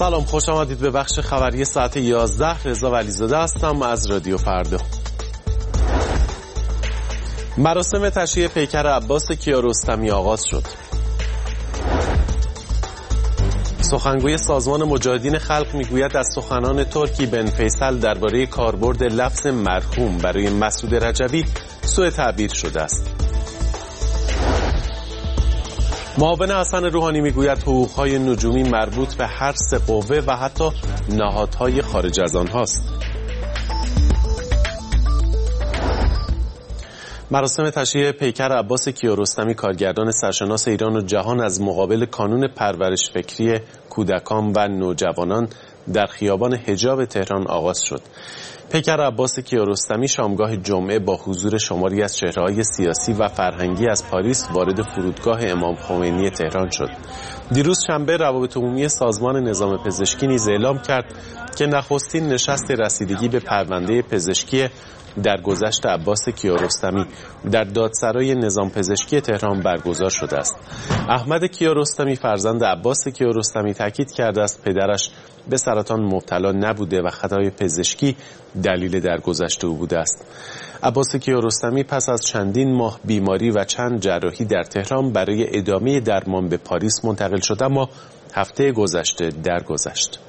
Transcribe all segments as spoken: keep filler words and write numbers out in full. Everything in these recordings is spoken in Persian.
سلام، خوش آمدید به بخش خبری ساعت یازده. رضا ولیزاده هستم از رادیو فردا. مراسم تشییع پیکر عباس کیارستمی آغاز شد. سخنگوی سازمان مجاهدین خلق میگوید از سخنان ترکی بن فیصل درباره کاربرد لفظ مرحوم برای مسعود رجوی سوء تعبیر شده است. معاون حسن روحانی میگوید حقوق‌های نجومی مربوط به هر سه قوه و حتی نهادهای خارج از آنهاست. مراسم تشییع پیکر عباس کیارستمی کارگردان سرشناس ایران و جهان از مقابل کانون پرورش فکری کودکان و نوجوانان در خیابان حجاب تهران آغاز شد. پیکر عباس کیارستمی شامگاه جمعه با حضور شماری از چهره‌های سیاسی و فرهنگی از پاریس وارد فرودگاه امام خمینی تهران شد. دیروز شنبه روابط عمومی سازمان نظام پزشکی نیز اعلام کرد که نخستین نشست رسیدگی به پرونده پزشکی در گذشت عباس کیارستمی در دادسرای نظام پزشکی تهران برگزار شده است. احمد کیارستمی فرزند عباس کیارستمی تاکید کرده است پدرش به سرطان مبتلا نبوده و خطای پزشکی دلیل درگذشت او بوده است. عباس کیارستمی پس از چندین ماه بیماری و چند جراحی در تهران برای ادامه درمان به پاریس منتقل شد، اما هفته گذشته درگذشت.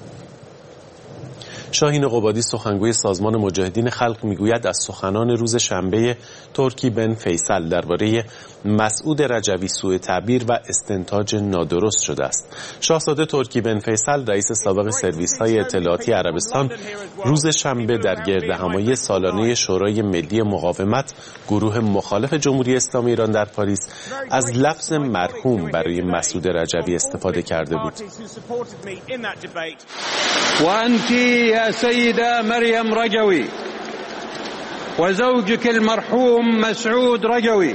شاهین قبادی سخنگوی سازمان مجاهدین خلق میگوید از سخنان روز شنبه ترکی بن فیصل درباره مسعود رجوی سوء تعبیر و استنتاج نادرست شده است. شاهزاده ترکی بن فیصل رئیس سابق سرویس‌های اطلاعاتی عربستان روز شنبه در گردهمایی سالانه شورای ملی مقاومت گروه مخالف جمهوری اسلامی ایران در پاریس از لفظ مرحوم برای مسعود رجوی استفاده کرده بود. و انتی يا سيدة مريم رجوي وزوجك المرحوم مسعود رجوي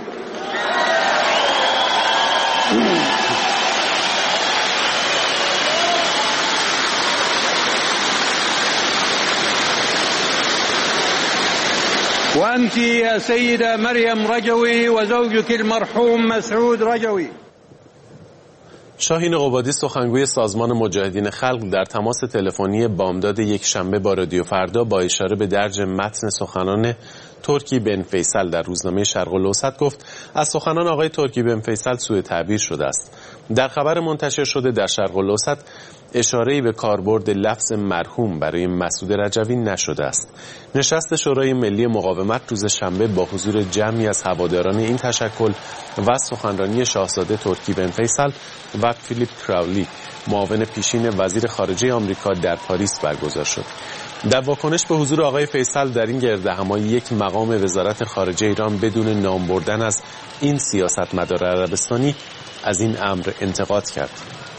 وأنت يا سيدة مريم رجوي وزوجك المرحوم مسعود رجوي. شاهین قبادی سخنگوی سازمان مجاهدین خلق در تماس تلفنی بامداد یک شنبه با رادیو فردا با اشاره به درج متن سخنان ترکی بن فیصل در روزنامه شرق الاوسط گفت از سخنان آقای ترکی بن فیصل سوء تعبیر شده است. در خبر منتشر شده در شرق الاوسط اشاره‌ای به کاربرد لفظ مرحوم برای مسعود رجوی نشده است. نشست شورای ملی مقاومت روز شنبه با حضور جمعی از هواداران این تشکل و سخنرانی شاهزاده ترکی بن فیصل و فیلیپ کراولی معاون پیشین وزیر خارجه آمریکا در پاریس برگزار شد. در واکنش به حضور آقای فیصل در این گردهمایی یک مقام وزارت خارجه ایران بدون نام بردن از این سیاستمدار عربستانی از این امر انتقاد کرد.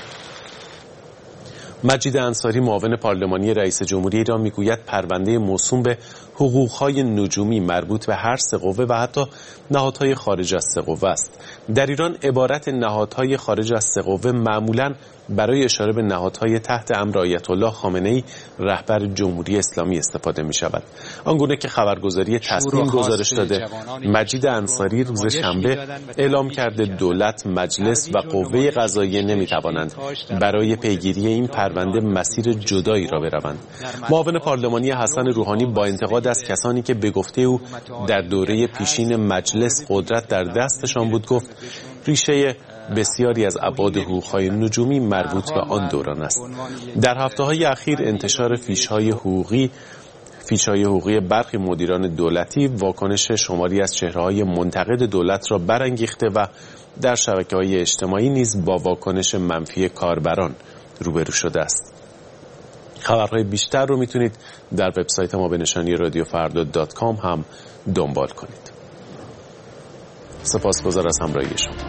مجید انصاری معاون پارلمانی رئیس جمهوری ایران میگوید پرونده موسوم به حقوق‌های نجومی مربوط به هر سه قوه و حتی نهادهای خارج از سه قوه است. در ایران عبارت نهادهای خارج از سه قوه معمولاً برای اشاره به نهادهای تحت امر آیت الله خامنه‌ای رهبر جمهوری اسلامی استفاده می شود. آنگونه که خبرگزاری تصمیم گزارش داده، مجید انصاری روز شنبه اعلام کرده دولت، مجلس و قوه قضاییه نمی توانند برای پیگیری این پرونده مسیر جدایی را بروند. معاون پارلمانی حسن روحانی با انتقاد از کسانی که به گفته او در دوره پیشین مجلس قدرت در دستشان بود گفت ریشه بسیاری از ابعاد حقوق‌های نجومی مربوط به آن دوران است. در هفته‌های اخیر انتشار فیش‌های حقوقی فیش‌های حقوقی برخی مدیران دولتی واکنش شماری از چهره‌های منتقد دولت را برانگیخته و در شبکه‌های اجتماعی نیز با واکنش منفی کاربران روبرو شده است. خبرهای بیشتر رو میتونید در وبسایت ما به نشانی رادیو فردا دات کام هم دنبال کنید. سپاسگزار از همراهی شما.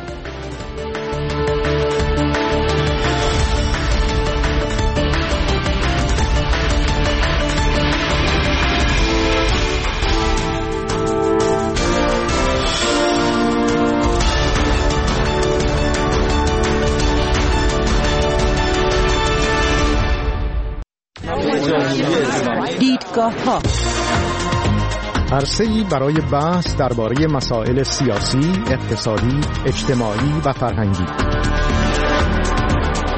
دیدگاه‌ها عرصه‌ای برای بحث درباره مسائل سیاسی، اقتصادی، اجتماعی و فرهنگی.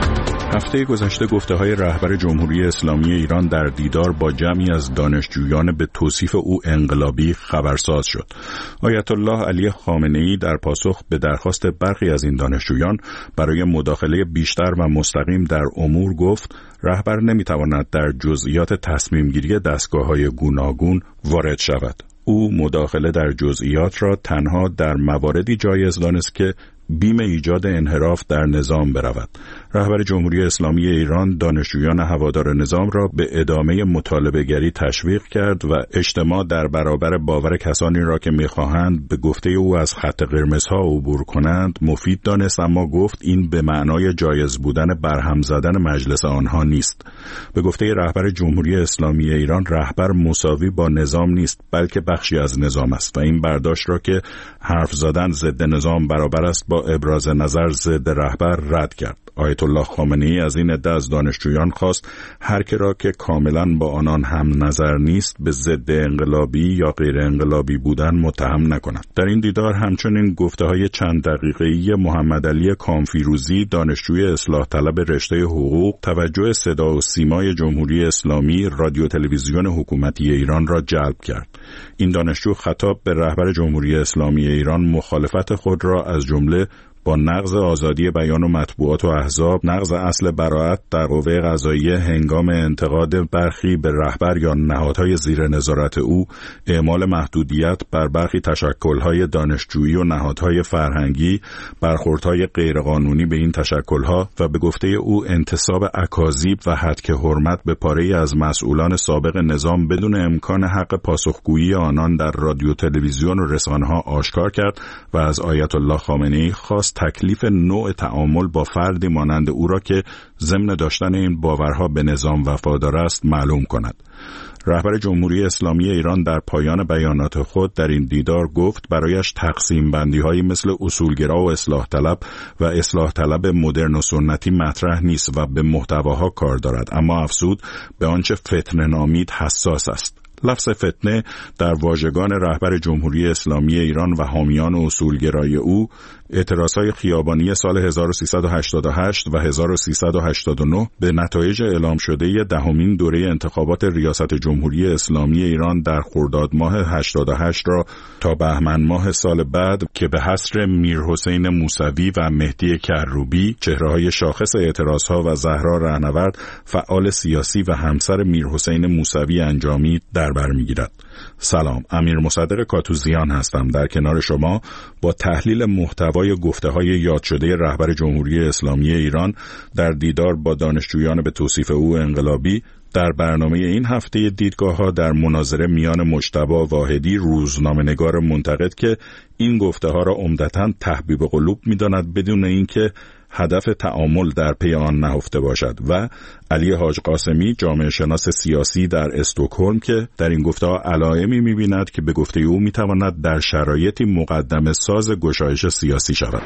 هفته گذشته گفته‌های رهبر جمهوری اسلامی ایران در دیدار با جمعی از دانشجویان به توصیف او انقلابی خبرساز شد. آیت الله علی خامنه‌ای در پاسخ به درخواست برخی از این دانشجویان برای مداخله بیشتر و مستقیم در امور گفت رهبر نمی‌تواند در جزئیات تصمیم‌گیری دستگاه‌های گوناگون وارد شود. او مداخله در جزئیات را تنها در مواردی جایز دانست که بیم ایجاد انحراف در نظام برود. رهبر جمهوری اسلامی ایران دانشجویان هوادار نظام را به ادامه مطالبه گری تشویق کرد و اجتماع در برابر باور کسانی را که می‌خواهند به گفته او از خط قرمزها عبور کنند مفید دانست، اما گفت این به معنای جایز بودن برهم زدن مجلس آنها نیست. به گفته رهبر جمهوری اسلامی ایران رهبر مساوی با نظام نیست بلکه بخشی از نظام است و این برداشت را که حرف زدن ضد نظام برابر است با ابراز نظر ضد رهبر رد کرد. آیت الله خامنه‌ای از این عده از دانشجویان خواست هر که را که کاملا با آنان هم نظر نیست به ضد انقلابی یا غیر انقلابی بودن متهم نکند. در این دیدار همچنین گفته‌های چند دقیقه‌ای محمد علی کامفیروزی دانشجوی اصلاح طلب رشته حقوق توجه صدا و سیمای جمهوری اسلامی رادیو تلویزیون حکومتی ایران را جلب کرد. این دانشجو خطاب به رهبر جمهوری اسلامی ایران مخالفت خود را از جمله با نقض آزادی بیان و مطبوعات و احزاب، نقض اصل براءت در قوه قضاییه هنگام انتقاد برخی به رهبر یا نهادهای زیر نظارت او، اعمال محدودیت بر برخی تشکل‌های دانشجویی و نهادهای فرهنگی، برخوردهای غیرقانونی به این تشکل‌ها و به گفته او انتصاب اکاذیب و هتک حرمت به پاره‌ای از مسئولان سابق نظام بدون امکان حق پاسخگویی آنان در رادیو تلویزیون و رسانه‌ها آشکار کرد و از آیت الله خامنه‌ای خواست تکلیف نوع تعامل با فردی مانند او را که ضمن داشتن این باورها به نظام وفادار است معلوم کند. رهبر جمهوری اسلامی ایران در پایان بیانات خود در این دیدار گفت برایش تقسیم بندی هایی مثل اصولگرا و اصلاح طلب و اصلاح طلب مدرن و سنتی مطرح نیست و به محتواها کار دارد، اما افزود به آنچه فتنه نامید حساس است. لفظ فتنه در واژگان رهبر جمهوری اسلامی ایران و حامیان اصولگرای او اعتراضهای خیابانی سال هزار و سیصد و هشتاد و هشت و هزار و سیصد و هشتاد و نه به نتایج اعلام شده دهمین دوره انتخابات ریاست جمهوری اسلامی ایران در خرداد ماه هشتاد و هشت را تا بهمن ماه سال بعد که به حصر میرحسین موسوی و مهدی کروبی چهره‌های شاخص اعتراضها و زهرا رهنورد فعال سیاسی و همسر میرحسین موسوی انجامید در بر می‌گیرد. سلام، امیر مصدق کاتوزیان هستم در کنار شما با تحلیل محتوای گفته‌های یاد شده رهبر جمهوری اسلامی ایران در دیدار با دانشجویان به توصیف او انقلابی در برنامه این هفته دیدگاه‌ها در مناظره میان مجتبی واحدی روزنامه‌نگار منتقد که این گفته‌ها را عمدتاً تحبیب قلوب می‌داند بدون اینکه هدف تعامل در پی آن نهفته باشد و علی حاج قاسمی جامعه شناس سیاسی در استکهلم که در این گفته‌ها علائمی می‌بیند که به گفته او می‌تواند در شرایطی مقدمه ساز گشایش سیاسی شود.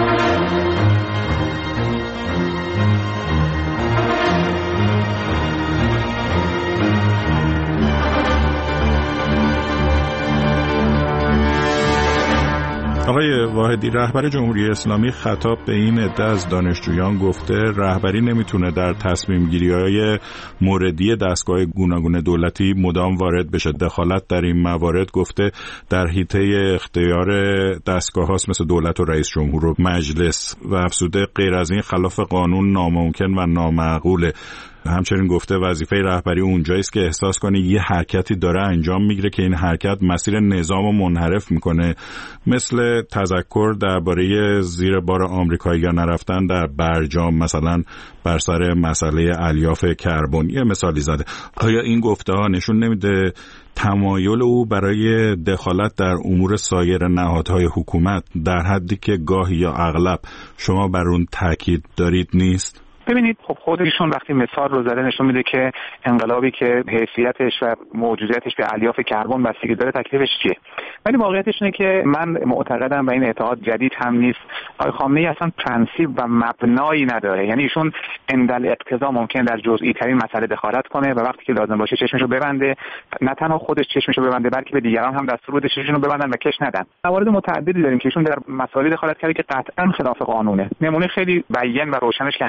آقای واحدی، رهبر جمهوری اسلامی خطاب به این عده از دانشجویان گفته رهبری نمیتونه در تصمیم گیری‌های موردی دستگاه گوناگون دولتی مدام وارد بشه. دخالت در این موارد گفته در حیطه اختیار دستگاه هاست مثل دولت و رئیس جمهور و مجلس و افزوده غیر از این خلاف قانون ناممکن و نامعقوله. همچنین گفته وظیفه رهبری اونجایی است که احساس کنه یه حرکتی داره انجام میگیره که این حرکت مسیر نظام رو منحرف میکنه، مثل تذکر درباره زیر بار آمریکایی‌ها نرفتن در برجام مثلا بر سر مسئله الیاف کربن. یه مثالی زده. آیا این گفته‌ها نشون نمیده تمایل او برای دخالت در امور سایر نهادهای حکومت در حدی که گاهی یا اغلب شما بر اون تاکید دارید نیست؟ ببینید، خب خودشون وقتی مثال رو زده نشون میده که انقلابی که حیثیتش و موجودیتش به الیاف کربن بستگی داره تکلیفش چیه. ولی واقعیتش اینه که من معتقدم و این اعتقاد جدید هم نیست، آقای خامنه‌ای اصلا پرنسیپ و مبنایی نداره. یعنی ایشون اندل اقتضا ممکن در جزئی ترین مسئله دخالت کنه و وقتی که لازم باشه چشمشو ببنده، نه تنها خودش چشمشو ببنده بلکه به دیگران هم دستور بده چشمشون رو ببندن و کش ندن. موارد متعددی داریم که ایشون در مسائلی دخالت کرده که قطعا خلاف قانونه. نمونه خیلی بیان و روشنش که همه شاهد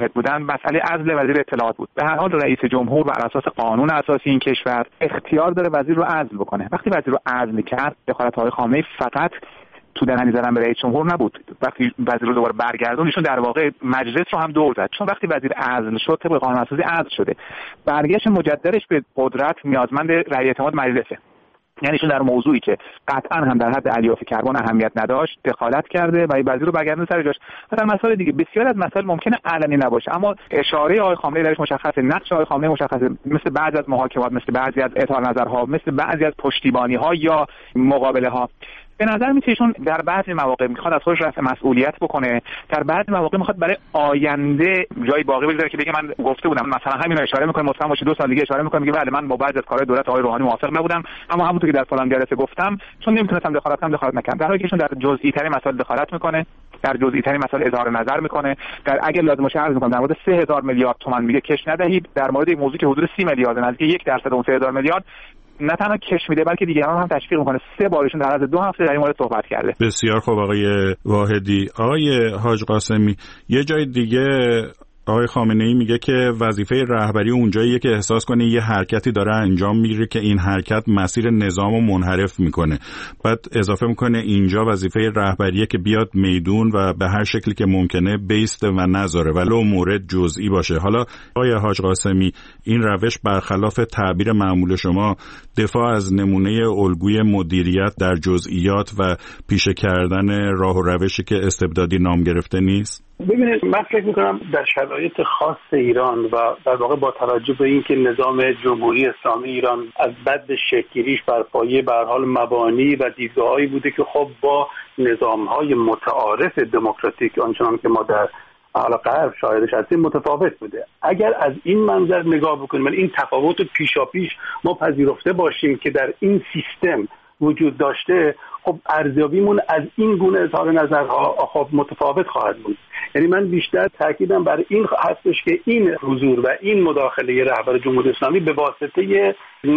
وارد بودن مسئله عزل وزیر اطلاعات بود. به هر حال رئیس جمهور بر اساس قانون اساسی این کشور اختیار داره وزیر رو عزل بکنه. وقتی وزیر رو عزل کرد، دخالت آقای خامنه‌ای فقط تو دهنی زدن به رئیس جمهور نبود. وقتی وزیر رو دوباره برگردون، ایشون در واقع مجلس رو هم دور زد، چون وقتی وزیر عزل شد طبق قانون اساسی عزل شده، برگشت مجددش به قدرت نیازمند رأی اعتماد مجلسه. یعنی ایشون در موضوعی که قطعا هم در حد الیاف کربن اهمیت نداشت دخالت کرده و وزیر رو برگردون سر جاش. و در مسائل دیگه بسیار از مسائل ممکنه علنی نباشه، اما اشاره آقای خامنه‌ای درش مشخصه، نقش آقای خامنه‌ای مشخصه، مثل بعضی از محاکمات، مثل بعضی از اظهار نظرها، مثل بعضی از پشتیبانی‌ها یا مقابله‌ها. به نظر میاد ایشون در بعضی مواقع میخواد از خودش رفع مسئولیت بکنه، در بعضی مواقع میخواد برای آینده جای باقی بذاره که بگه من گفته بودم، مثلا همین رو اشاره میکنه، مطمئن باشه دو سال دیگه اشاره میکنه میگه بله من با بعضی از کارهای دولت آقای روحانی موافق نبودم، اما همونطور که در فلان جلسه گفتم چون نمیتونستم دخالت کنم دخالت نکردم. در حالی که ایشون در جزئی ترین مسائل دخالت میکنه، در جزئی ترین مسائل اظهار نظر میکنه، در اگر لازم باشه عرض میکنم در مورد سه هزار میلیارد تومان میگه کش ندهید، در مورد یک موضوعی که حدود سی میلیارد نزدیک یک درصد اون سه هزار میلیارد نه تنها کش میده بلکه دیگران هم تشویق میکنه. سه بارشون در عرض دو هفته در این مورد صحبت کرده. بسیار خوب آقای واحدی. آقای حاج قاسمی، یه جای دیگه آقای خامنه‌ای میگه که وظیفه رهبری اونجاییه که احساس کنه یه حرکتی داره انجام میگیره که این حرکت مسیر نظامو منحرف میکنه. بعد اضافه میکنه اینجا وظیفه رهبریه که بیاد میدون و به هر شکلی که ممکنه بیسته و نذاره ولو مورد جزئی باشه. حالا آقای حاج قاسمی، این روش برخلاف تعبیر معمول شما دفاع از نمونه الگوی مدیریت در جزئیات و پیشه کردن راه و روشی که استبدادی نام گرفته نیست؟ ببینید، من فکر میکنم در شرایط خاص ایران و در واقع با توجه به اینکه نظام جمهوری اسلامی ایران از بد شکل‌گیریش بر پایه به هر حال مبانی و دیدگاه‌هایی بوده که خب با نظام‌های متعارف دموکراتیک آنچنان که ما در حالا غرب شاهدش هستیم متفاوت بوده. اگر از این منظر نگاه بکنیم، من این تفاوت پیشاپیش ما پذیرفته باشیم که در این سیستم وجود داشته، خب ارزیابیمون از این گونه اظهار نظرها خب متفاوت خواهد بود. یعنی من بیشتر تاکیدم بر این هستش که این حضور و این مداخله رهبر جمهوری اسلامی به واسطه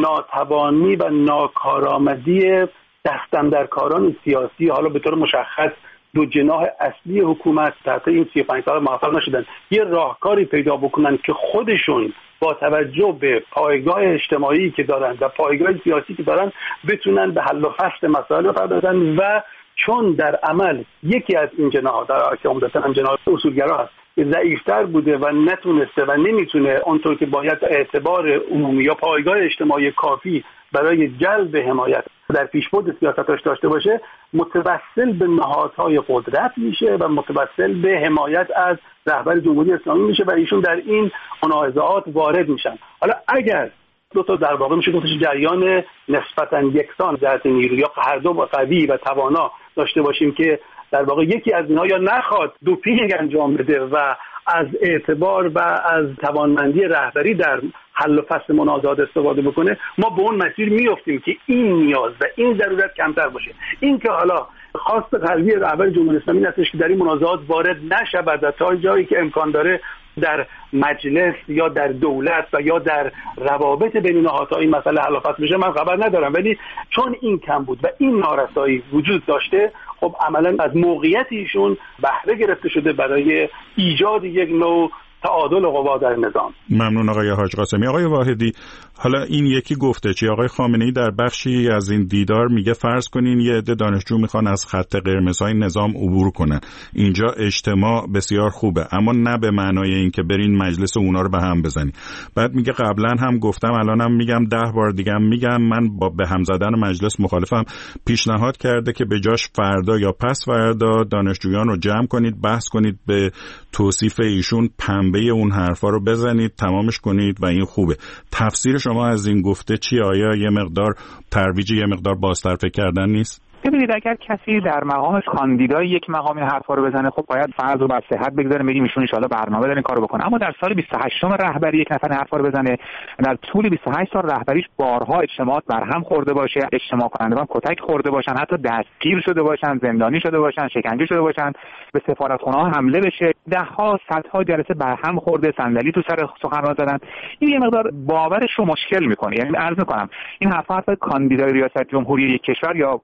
ناتوانی و ناکارآمدی دست‌اندرکاران سیاسی، حالا به طور مشخص دو جناح اصلی حکومت تحت این سی و پنج سال موفق نشدن یه راهکاری پیدا بکنن که خودشون با توجه به پایگاه اجتماعی که دارن و پایگاه سیاسی که دارن بتونن به حل و فصل مسائل بپردازن. و چون در عمل یکی از این جناح در که عمدتاً هم جناح اصولگرا هست که ضعیفتر بوده و نتونسته و نمیتونه اونطور که باید اعتبار عمومی یا پایگاه اجتماعی کافی برای جلب حمایت در پیشبرد سیاستاش داشته باشه، متوسل به نهادهای قدرت میشه و متوسل به حمایت از رهبر جمهوری اسلامی میشه و ایشون در این منازعات وارد میشن. حالا اگر دو تا در واقع میشه گفتش جریان نسبتاً یکسان جهت نیرو یا هر دو قوی و توانا داشته باشیم که در واقع یکی از اینها یا نخواد دوپینگ انجام بده و از اعتبار و از توانمندی رهبری در حل و فصل منازعات استفاده بکنه، ما به اون مسیر میافتیم که این نیاز و این ضرورت کمتر باشه. این که حالا خواست قلبی رهبر جمهوری اسلامی هستش که در این منازعات وارد نشود و تا جایی که امکان داره در مجلس یا در دولت و یا در روابط بین نهادها این مسئله حل و فصل بشه من خبر ندارم، ولی چون این کم بود و این نارسایی وجود داشته، خب عملا از موقعیت ایشون بهره گرفته شده برای ایجاد یک نوع تعادل قوا در نظام. ممنون آقای حاج قاسمی. آقای واحدی، حالا این یکی گفته چی؟ آقای خامنه‌ای در بخشی از این دیدار میگه فرض کنین یه عده دانشجو میخوان از خط قرمزهای نظام عبور کنن، اینجا اجتماع بسیار خوبه، اما نه به معنای این که برین مجلس اونا رو به هم بزنی. بعد میگه قبلا هم گفتم الانم میگم ده بار دیگه هم میگم من با به هم زدن مجلس مخالفم. پیشنهاد کرده که به جاش فردا یا پس فردا دانشجویان رو جمع کنید، بحث کنید، به توصیف ایشون پنبه اون حرفا رو بزنید، تمامش کنید و این خوبه. تفسیر شما از این گفته چی؟ آیا یه مقدار ترویج، یه مقدار بازتر فکر کردن نیست؟ ببینید، اگر کسی در مقام کاندیدای یک مقام این حرفا رو بزنه، خب باید فرض رو بر صحت بگذاریم، بگیم ایشون ان شاءالله برنامه داره این کارو بکنه. اما در سال بیست و هشتم رهبری یک نفر حرفا رو بزنه، در طول بیست و هشت سال رهبریش بارها اجتماعات برهم خورده باشه، اجتماع کنندگان کتک خورده باشن، حتی دستگیر شده باشن، زندانی شده باشن، شکنجه شده باشن، به سفارتخونه‌ها حمله بشه، ده ها صدها جلسه برهم خورده، صندلی تو سر سخنران زدن. این یه مقدار باورش رو مشکل میکنه. یعنی عرض میکنم این حرفا حتی کاندیدای ریاست جمهوری یک کشور یا کاندیدای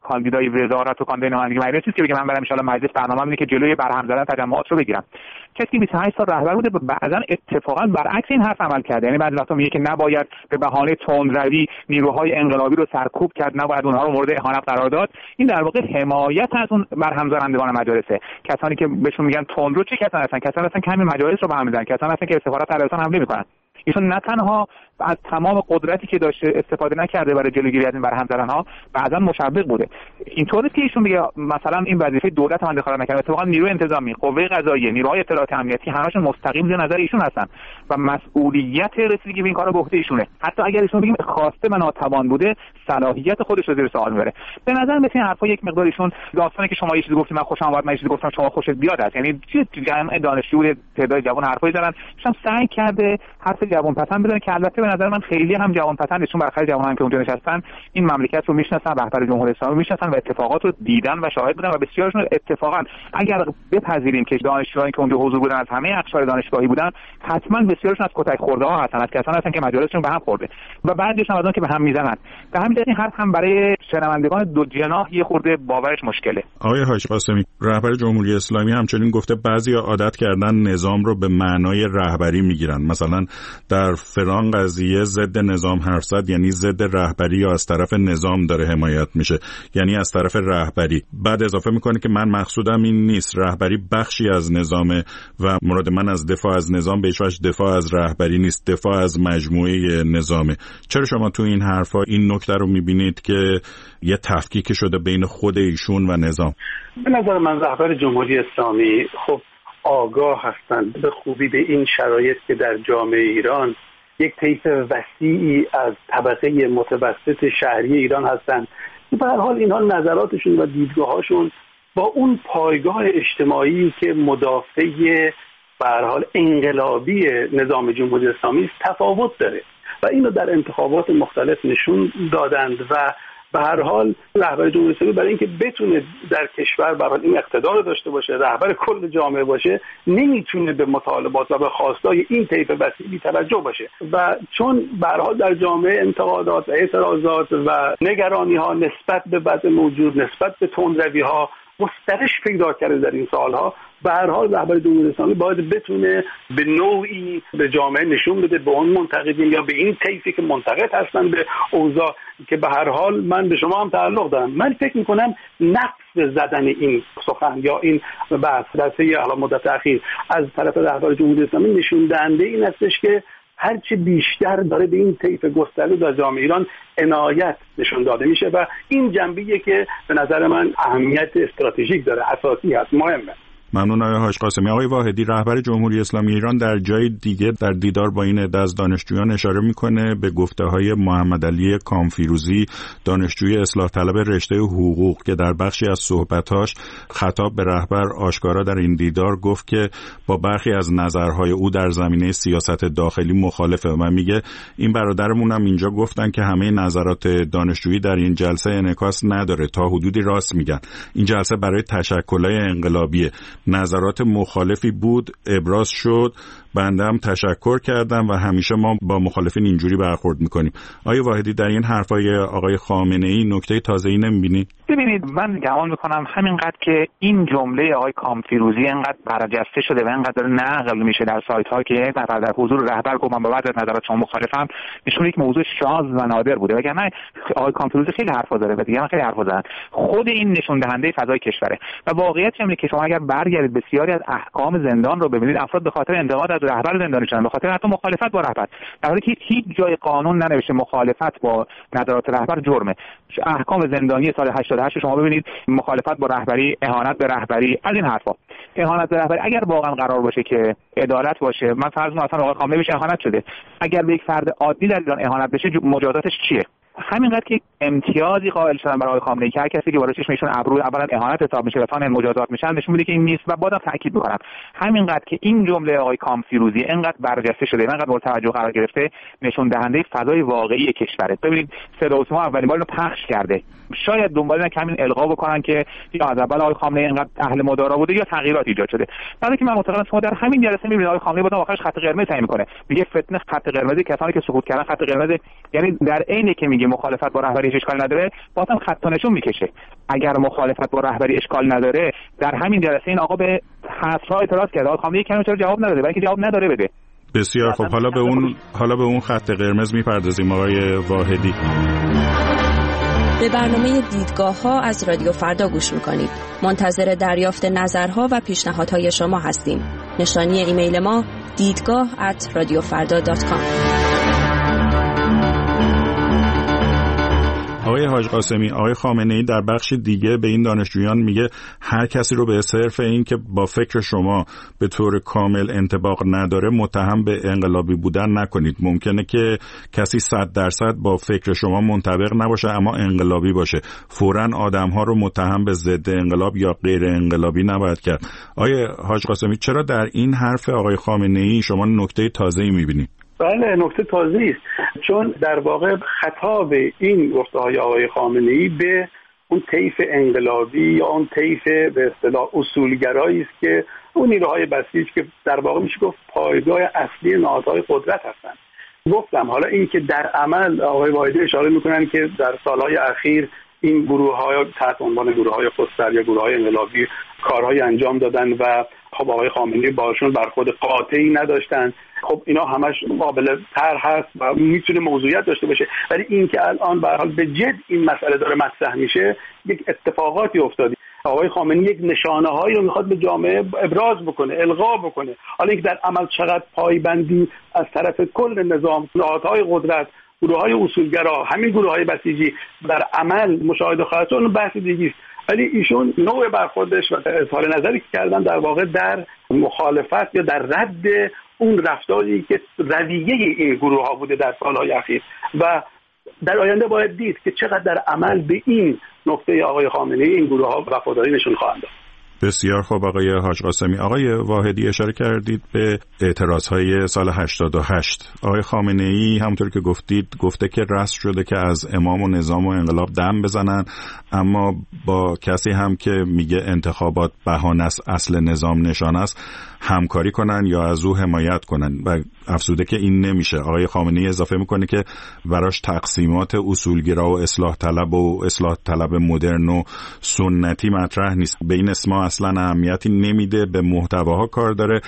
برای وزارت و کاندید نمایندگی مجلس نیست که بگه من برم ان شاء الله مجلس برنامه‌ام اینه که جلوی برهم زدن تجمعات رو بگیرم. کسی که بیست و هشت سال رهبر بوده بعضا اتفاقا برعکس این حرف عمل کرده. یعنی بعضی وقتا میگه که نباید به بهانه تندروی نیروهای انقلابی رو سرکوب کرد، نباید اونها رو مورد اهانت قرار داد. این در واقع حمایت از اون برهم زدندگان مجالسه. کسانی که بهشون میگن تندرو چه کسانی هستن؟ کسانی هستن که همین مجالس رو به هم میزنن، کسانی هستن که به سفارت عربستان حمله میکنن. ایشون نه تنها از تمام قدرتی که داشته استفاده نکرده برای جلوگیری از این برهم زدن‌ها، بعضا مشوق بوده. اینطور نیست که ایشون بگه مثلا این وظیفه دولت من دخالت نکرده. اتفاقا نیروی انتظامی، قوه قضاییه، نیروهای اطلاعاتی امنیتی همشون مستقیم زیر نظر ایشون هستن و مسئولیت رسیدگی به این کارا به عهده ایشونه. حتی اگر ایشون بگیم خواسته و ناتوان بوده، صلاحیت خودش رو زیر سوال میبره. به نظر مثل این حرفا یک مقدار ایشون داستانی که شما یه چیزی گفتید من خوشم اومد، من یه چیزی گفتم شما خوشت بیاد است. یعنی چه جمع دانشجو تعداد جوان حرفایی زدن، ایشون سعی کرده حرف جوان پسند بزنه که البته به نظر من خیلی هم جوان پسند نیست، چون برخلاف جوانان که اونجا نشستن این مملکت رو میشناسن، رهبر جمهوری اسلامی میشناسن و اتفاقات رو دیدن و شاهد بودن و بسیارشون اتفاقا اگر بپذیریم که دانشجویانی که اونجا حضور بودن از همه اقشار دانشگاهی بودن، حتما بسیارشون از کتک خورده ها هستن، از کسانی هستن که مجالسشون به هم خورده و بعضیشون از اون که به هم میزنن. به همین دلیل این حرف هم برای شنوندگان دو جناح یه خورده باورش مشکله. آقای حاجی قاسمی، رهبر جمهوری اسلامی همچنین گفته بعضیا عادت کردن نظام رو به معنای رهبری میگیرن. مثلا در فلان قضیه ضد نظام حرف زد، یعنی ضد رهبری یا از طرف نظام داره حمایت میشه، یعنی از طرف رهبری. بعد اضافه میکنه که من مقصودم این نیست، رهبری بخشی از نظامه و مراد من از دفاع از نظام به هیچ وجه دفاع از رهبری نیست، دفاع از مجموعه نظامه. چرا شما تو این حرفا این نکته رو میبینید که یه تفکیک شده بین خود ایشون و نظام؟ به نظر من رهبر جمهوری اسلامی خب آگاه هستند به خوبی به این شرایط که در جامعه ایران یک طیف وسیعی از طبقه متوسط شهری ایران هستند. به هر حال اینها نظراتشون و دیدگاهاشون با اون پایگاه اجتماعی که مدافع به هر حال انقلابی نظام جمهوری اسلامی است تفاوت داره و اینو در انتخابات مختلف نشون دادند و به هر حال رهبر جمهوری اسلامی برای اینکه بتونه در کشور به هر حال این اقتدار رو داشته باشه، رهبر کل جامعه باشه، نمیتونه به مطالبات و به خواستای این طیف وسیع بی‌توجه باشه و چون به هر حال در جامعه انتقادات و اعتراضات و نگرانی ها نسبت به وضع موجود، نسبت به تندروی ها گسترش پیدا کرده در این سالها، به هر حال رهبر جمهوری اسلامی باید بتونه به نوعی به جامعه نشون بده، به اون منتقدین یا به این طیفی که منتقد هستن به اوضاع که به هر حال من به شما هم تعلق دارم. من فکر میکنم نقص زدن این سخن یا این بحث در طی مدت اخیر از طرف رهبر جمهوری اسلامی نشون دهنده این هستش که هرچی بیشتر داره به این طیف گسترده در جامعه ایران عنایت نشون داده میشه و این جنبه‌ایه که به نظر من اهمیت استراتژیک داره، اساسی هست، مهمه. ممنون آقای حاج قاسمی. آقای واحدی، رهبر جمهوری اسلامی ایران در جای دیگه در دیدار با این عده از دانشجویان اشاره میکنه به گفته‌های محمد علی کامفیروزی، دانشجوی اصلاح طلب رشته حقوق، که در بخشی از صحبتاش خطاب به رهبر آشکارا در این دیدار گفت که با برخی از نظرهای او در زمینه سیاست داخلی مخالفه. و میگه این برادرمون هم اینجا گفتن که همه نظرات دانشجویی در این جلسه انعکاس نداره، تا حدودی راست میگن. این جلسه برای تشکل‌های انقلابیه. نظرات مخالفی بود، ابراز شد، بنده هم تشکر کردم و همیشه ما با مخالفین اینجوری برخورد میکنیم. آقای واحدی، در این حرفای آقای خامنه‌ای نکته تازه‌ای نمیبینید؟ ببینید، من گمان میکنم همینقدر که این جمله آقای کامفیروزی اینقدر برجسته شده و اینقدر نقل میشه در سایت ها که یک نفر در حضور رهبر گفت من با بعضی از نظرات شما مخالفم، نشون میده که موضوع شاذ و نادر بوده. وگرنه آقای کامفیروزی خیلی حرفا داره و دیگه خیلی حرفا زدن. خود این نشون دهنده فضای کشوره و واقعیت اینه که شما اگر برگردید بسیاری از احکام زندان رو ببینید، افراد به خاطر انتقاد از رهبر زندانی شدن، به خاطر حتی مخالفت با رهبر، در حالی که هیچ جای قانون ننوشته مخالفت با نظرات رهبر جرمه. احکام زندانی سال هشتاد و هشت شما ببینید، مخالفت با رهبری، اهانت به رهبری، از این حرفا. اهانت به رهبری اگر واقعا قرار باشه که عدالت باشه، من فرض می‌کنم مثلا آقای خامنه‌ای بهش اهانت شده، اگر به یک فرد عادی در ایران اهانت بشه مجازاتش چیه؟ همینقدر که امتیازی قائل شدن برای آقای خامنه‌ای که هر کسی که وارد چشمشون ابرو اولا اهانت حساب میشه و ثانیا مجازات میشن، نشون میده که این نیست. و بازم تاکید می‌کنم همینقدر که این جمله آقای کامفیروزی اینقدر برجسته شده، اینقدر مورد توجه قرار گرفته، نشون دهنده فضای واقعی کشوره. ببینید صدا و سیما اولین بار اینو پخش کرده، شاید دنبال اینه که همین القا بکنن که یا از اول آقای خامنه‌ای اینقدر اهل مدارا بوده یا تغییرات ایجاد شده. بعد که من معتقدم شما در همین جلسه می‌بینید آقای خامنه‌ای بعد آخرش خط قرمز تعیین می‌کنه، میگه فتنه خط قرمز، کسانی که سقوط کردن خط قرمز، یعنی در عین که میگه مخالفت با رهبری اشکال نداره، بازم خط و نشون میکشه. اگر مخالفت با رهبری اشکال نداره، در همین جلسه این آقا به حذف‌ها اعتراض کرد. آقا خامنه‌ای کمی چرا جواب نداده؟ برای اینکه جواب نداره بده. بسیار خب، حالا به اون حالا به اون خط قرمز میپردازیم آقای واحدی. به برنامه دیدگاه ها از رادیو فردا گوش میکنید. منتظر دریافت نظرها و پیشنهادهای شما هستیم. نشانی ایمیل ما دیدگاه ات رادیو فردا دات کام. آقای حاج قاسمی، آقای خامنه‌ای در بخش دیگه به این دانشجویان میگه هر کسی رو به صرف این که با فکر شما به طور کامل انطباق نداره متهم به انقلابی بودن نکنید. ممکنه که کسی صد درصد با فکر شما منطبق نباشه اما انقلابی باشه. فوراً آدم‌ها رو متهم به ضد انقلاب یا غیر انقلابی نباید کرد. آقای حاج قاسمی، چرا در این حرف آقای خامنه‌ای شما نکته تازه‌ای می‌بینید؟ بله، نکته تازه‌ای است، چون در واقع خطاب این گفته‌های آقای خامنه‌ای به اون طیف انقلابی یا اون طیف به اصطلاح اصولگرایی است که اون نیروهای بسیج که در واقع میشه گفت پایگاه اصلی نهادهای قدرت هستند. گفتم حالا این که در عمل آقای واحدی اشاره میکنن که در سالهای اخیر این گروه‌های تحت عنوان گروه‌های خودسر یا گروه‌های انقلابی کارهای انجام دادن و خب آقای خامنه‌ای باشون برخورد قاطعی نداشتن. خب اینا همش قابل طرح هست و میتونه موضوعیت داشته باشه، ولی این که الان به هر حال به جد این مسئله داره مطرح میشه، یک اتفاقاتی افتاده. آقای خامنه‌ای یک نشانه‌هایی رو میخواد به جامعه ابراز بکنه، القا بکنه. حالا اینکه در عمل چقدر پایبندی از طرف کل نظام، نهادهای قدرت، گروه‌های اصولگرا، همین گروه‌های بسیجی در عمل مشاهده خواهد شد، اون بحث دیگه است. ولی ایشون نوع برخوردش و اظهار نظری که کردن در واقع در مخالفت یا در رد اون رفتاری که رویه این گروه ها بوده در سالهای اخیر و در آینده باید دید که چقدر در عمل به این نکته آقای خامنه‌ای این گروه ها وفاداری نشون خواهند داد. بسیار خوب آقای حاج قاسمی. آقای واحدی اشاره کردید به اعتراضهای سال هشتاد و هشت. آقای خامنه‌ای همونطور که گفتید گفته که رسم شده که از امام و نظام و انقلاب دم بزنن، اما با کسی هم که میگه انتخابات بهانه است اصل نظام نشان است همکاری کنن یا از او حمایت کنن و افزوده که این نمیشه. آقای خامنه‌ای اضافه میکنه که براش تقسیمات اصولگرا و اصلاح طلب و اصلاح طلب مدرن و سنتی مطرح نیست. به این اسما اصلا اهمیتی نمیده، به محتواها کار داره،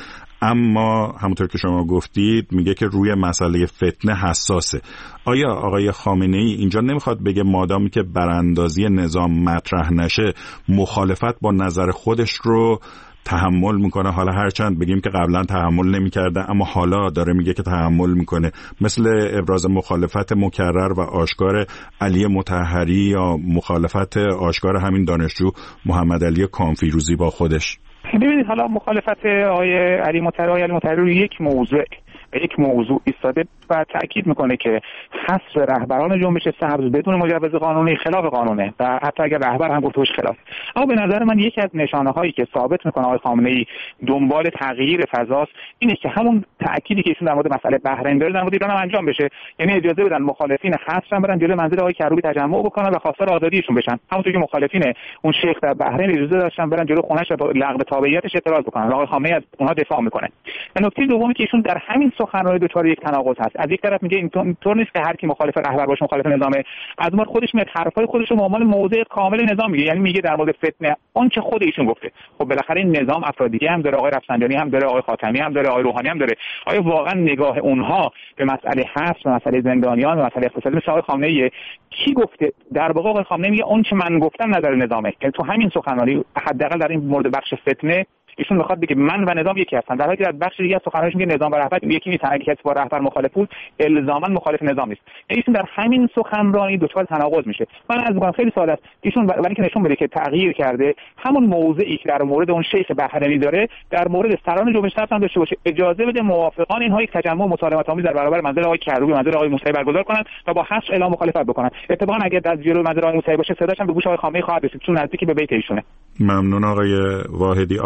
اما همونطور که شما گفتید میگه که روی مسئله فتنه حساسه. آیا آقای خامنه‌ای اینجا نمیخواد بگه مادامی که براندازی نظام مطرح نشه مخالفت با نظر خودش رو تحمل میکنه؟ حالا هرچند بگیم که قبلا تحمل نمیکرده اما حالا داره میگه که تحمل میکنه، مثل ابراز مخالفت مکرر و آشکار علی مطهری یا مخالفت آشکار همین دانشجو محمد علی کامفیروزی با خودش. ببینید حالا مخالفت آقای علی مطهری علی مطهری رو یک موضوع یک موضوع ایستاده و تاکید میکنه که حذف رهبران جنبش سبز بدون مجوز قانونی خلاف قانونه و حتی اگر رهبر هم گفتهش خلاف. اما به نظر من یکی از نشانه هایی که ثابت میکنه آقای خامنه‌ای دنبال تغییر فضاست اینه که همون تاکیدی که ایشون در مورد مسئله بحرین داره در مورد ایران هم انجام بشه، یعنی اجازه بدن مخالفین حذف هم برن جلوی منزل آقای کروبی تجمع بکنن و خواستار آزادیشون بشن، همونطور که مخالفین اون شیخ در بحرین اجازه داشتن برن جلوی خونه‌اش و لغو تابعیتش اعتراض بکنن. آقای خامنه‌ای از اونها دفاع میکنه. نکته دومی که ایشون در همین سخنرانی دچار یک تناقض هست. از یک طرف میگه اینطور نیست که هر کی مخالف رهبر باشه مخالف نظامه، از اون خودش میاد حرفای خودش رو به عنوان موضع کامل نظام میگه، یعنی میگه در مورد فتنه آنچه خود ایشون گفته. خب بالاخره این نظام افراد دیگه هم داره، آقای رفسنجانی هم داره، آقای خاتمی هم داره، آقای روحانی هم داره. آیا واقعا نگاه اونها به مسئله حبس و مسئله زندانیان و مسئله اقتصادی مثل آقای خامنه‌ای کی گفته؟ در واقع آقای خامنه‌ای میگه اون چه من گفتم نظر نظامه، یعنی تو همین سخنرانی حداقل در این مورد بخش فتنه ایشون میخواد بگه من و نظام یکی هستن، در حالی که در بخش دیگه از سخنرانیش میگه نظام و رهبر یکی نیست، هر کسی با رهبر مخالف بود الزاما مخالف نظام نیست. ایشون در همین سخنرانی دچار تناقض میشه. من از میگم خیلی ساده است ایشون برای اینکه نشون بده که تغییر کرده، همون موضعی که در مورد اون شیخ بحرینی داره در مورد سران جنبش سبز هم داشته باشه، اجازه بده موافقان اینها یک تجمع مسالمت آمیز در برابر منزل آقای کروبی منزل آقای موسوی برگزار کنند و با حذف اعلام مخالفت بکنن. اتفاقا اگر در جلوی منزل آقای موسوی باشه صداش هم به گوش آقای خامنه‌ای خواهد رسید چون نزدیک به بیت ایشونه. ممنون آقای واحدی. آقای حاج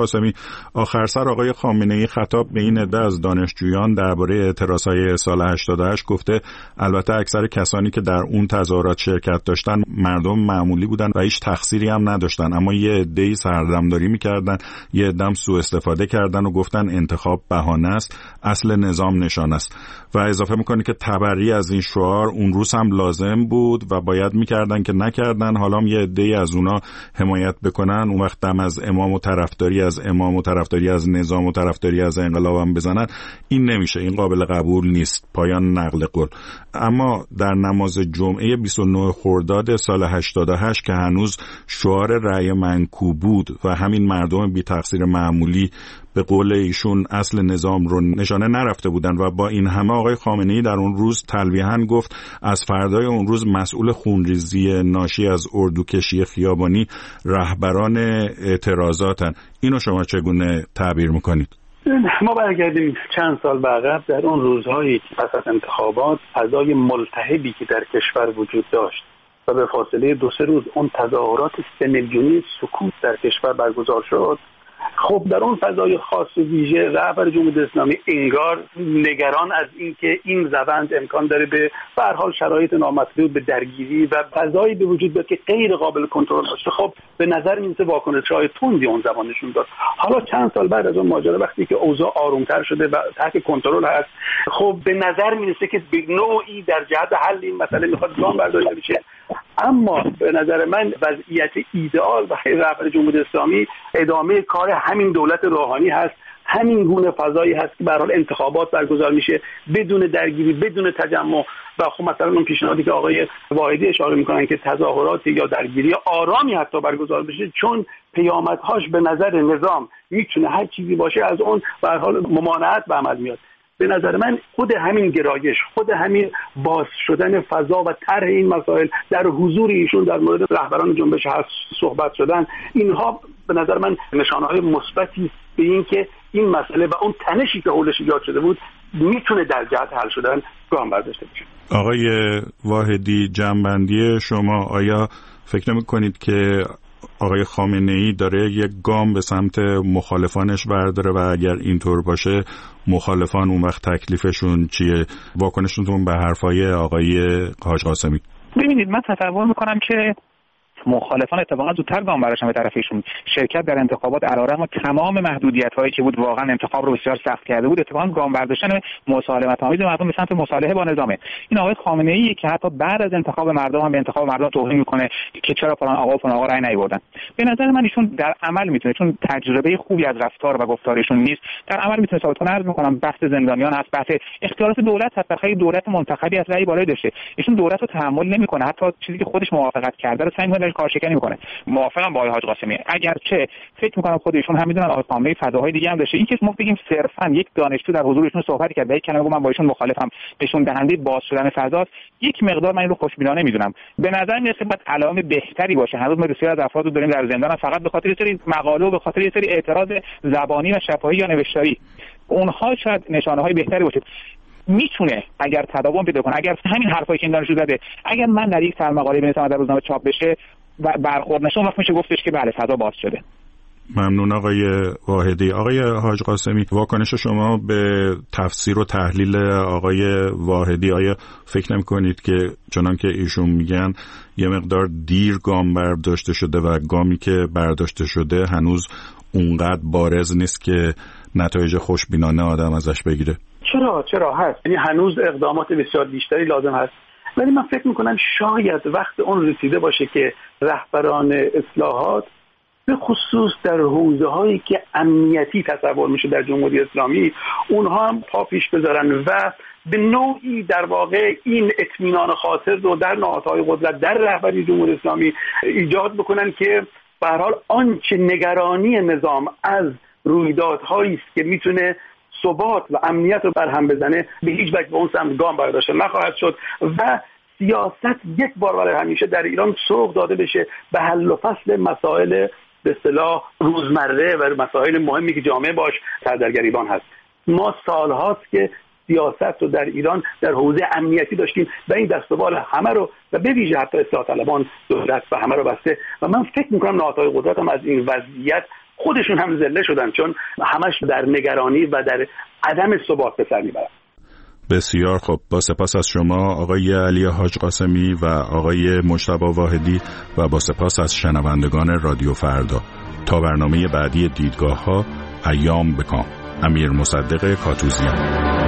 قاسمی، آخر سر آقای خامنه‌ای خطاب به این عده از دانشجویان درباره اعتراضهای سال هشتاد و هشت گفته البته اکثر کسانی که در اون تظاهرات شرکت داشتن مردم معمولی بودن و هیچ تقصیری هم نداشتن، اما یه عده‌ای سردمداری می‌کردن، یه عده‌ام سوء استفاده کردن و گفتن انتخاب بهانه است، اصل نظام نشان است. و اضافه می‌کنه که تبری از این شعار اون روز هم لازم بود و باید می‌کردن که نکردن، حالا یه عده‌ای از اونا حمایت بکنن، اون وقت دم از امام و طرفداری از امام و طرفداری از نظام و طرفداری از انقلاب هم بزنن. این نمیشه، این قابل قبول نیست. پایان نقل قول. اما در نماز جمعه بیست و نه خرداد سال هشتاد و هشت که هنوز شعار رأی منکوب بود و همین مردم بی تقصیر معمولی به قول ایشون اصل نظام رو نشانه نرفته بودن و با این همه آقای خامنه‌ای در اون روز تلویحاً گفت از فردای اون روز مسئول خونریزی ناشی از اردوکشی خیابانی رهبران اعتراضاتن. اینو شما چگونه تعبیر میکنید؟ ما برگردیم چند سال به عقب. در اون روزهایی که پس از انتخابات فضای ملتهبی که در کشور وجود داشت و به فاصله دو سه روز اون تظاهرات سه میلیونی سکوت در کشور برگزار شد، خب در اون فضای خاص و ویژه رهبر جمهوری اسلامی انگار نگران از اینکه این روند امکان داره به هر حال شرایط نامطلوب به درگیری و فضایی به وجود بیاد که غیر قابل کنترل باشه. خب به نظر میاد واکنش‌های تندی اون زمان نشون داد. حالا چند سال بعد از اون ماجرا وقتی که اوضاع آرومتر شده و تحت کنترل هست، خب به نظر میرسه که به نوعی در جهت حل این مسئله میخواد گام برداشته بشه. اما به نظر من وضعیت ایدئال برای رهبر جمهوری اسلامی ادامه کار همین دولت روحانی هست، همین گونه فضایی هست که به هر حال انتخابات برگزار میشه بدون درگیری، بدون تجمع. و خب مثلا اون پیشنهادی که آقای واحدی اشاره میکنن که تظاهرات یا درگیری آرامی حتی برگزار بشه، چون پیامدهاش به نظر نظام میتونه هر چیزی باشه، از اون به هر حال ممانعت به عمل میاد. به نظر من خود همین گرایش، خود همین باز شدن فضا و طرح این مسائل در حضور ایشون در مورد رهبران جنبش هست صحبت شدن، اینها به نظر من نشانه‌های مثبتی به این که این مسئله و اون تنشی که حولش ایجاد شده بود میتونه در جهت حل شدن گام برداشته بشه. آقای واحدی، جنبندی شما، آیا فکر نمی‌کنید که آقای خامنه‌ای داره یک گام به سمت مخالفانش برداره و اگر اینطور باشه مخالفان اون وقت تکلیفشون چیه؟ واکنشتون به حرفای آقای حاج قاسمی؟ ببینید، من تصور میکنم که مخالفان اتفاقا زودتر گام برداشتن به طرف ایشون. شرکت در انتخابات علیرغم تمام محدودیت‌هایی که بود، واقعا انتخاب رو بسیار سخت کرده بود، اتفاقا گام برداشتن مسالمت‌آمیز مردم به سمت مصالحه با نظامه. این آقای خامنه‌ای که حتی بعد از انتخاب مردم هم به انتخاب مردم توهین میکنه که چرا فلان آقا و فلان آقا رأی نیاوردن. به نظر من ایشون در عمل میتونه، چون تجربه خوبی از رفتار و گفتارشون نیست، در عمل میتونه ثابت کنه. عرض میکنم بحث زندانیان هست، بحث اختیارات دولت هست، بخاطر دولت منتخبی از رأی بالای داشته. ایشون دولت رو تحمل نمیکنه، حتی چیزی که خودش موافقت کرده رو سعی میکنه کارشکنی میکنه. موافقم با آقای حاج قاسمی، اگرچه فکر میکنم خودشون هم میدونن آقای خامنه‌ای فضاهای دیگه هم داشته. این که ما بگیم صرفا یک دانشجو در حضورشون صحبت کرد و یک کلمه گفت من با ایشون مخالفم، نشون دهنده باز شدن فضاست، یک مقدار من این رو خوشبینانه میدونم. به نظر میاد باید علائم بهتری باشه. هنوز ما بسیار از افراد رو داریم در زندان فقط به خاطر یه سری مقاله و به خاطر یه سری اعتراض زبانی و شفاهی یا نوشتاری. اونها شاید نشانه‌های بهتری باشه. میتونه اگر تداوم پیدا کنه، اگر همین حرفایی که این دانشجو زده، اگر من در یک سرمقاله بنویسم در روزنامه چاپ بشه و برخورد نشه، وقت میشه گفتش که بله فضا باز شده. ممنون آقای واحدی. آقای حاج قاسمی، واکنش شما به تفسیر و تحلیل آقای واحدی، آیا فکر نمی‌کنید که چنان که ایشون میگن یه مقدار دیر گام برداشته شده و گامی که برداشته شده هنوز اونقدر بارز نیست که نتایج خوشبینانه آدم ازش بگیره؟ چرا چرا هست، یعنی هنوز اقدامات بسیار بیشتری لازم هست. ولی من فکر میکنم شاید وقت اون رسیده باشه که رهبران اصلاحات به خصوص در حوزه هایی که امنیتی تصور میشه در جمهوری اسلامی، اونها هم پا پیش بذارن و به نوعی در واقع این اطمینان خاطر رو در نهادهای قدرت در رهبری جمهوری اسلامی ایجاد بکنن که به هر حال آنچه نگرانی نظام از رویدادهایی است که میتونه ثبات و امنیت رو برهم بزنه، به هیچ وجه به اون سمت گام برداشته نخواهد شد و سیاست یک بار برای همیشه در ایران سوق داده بشه به حل و فصل مسائل به اصطلاح روزمره و مسائل مهمی که جامعه باش در گریبان هست. ما سالهاست که سیاست رو در ایران در حوزه امنیتی داشتیم و این دستوال همه رو و به ویژه حتی اصلاح طلبان دولت و همه رو بسته و من فکر میکنم نهادهای قدرت هم از این وضعیت خودشون هم ذله شدن، چون همش در نگرانی و در عدم ثبات به سر میبرن. بسیار خب، با سپاس از شما آقای علی حاج قاسمی و آقای مجتبی واحدی و با سپاس از شنوندگان رادیو فردا. تا برنامه بعدی دیدگاه ها، ایام بکام. امیر مصدق کاتوزیان.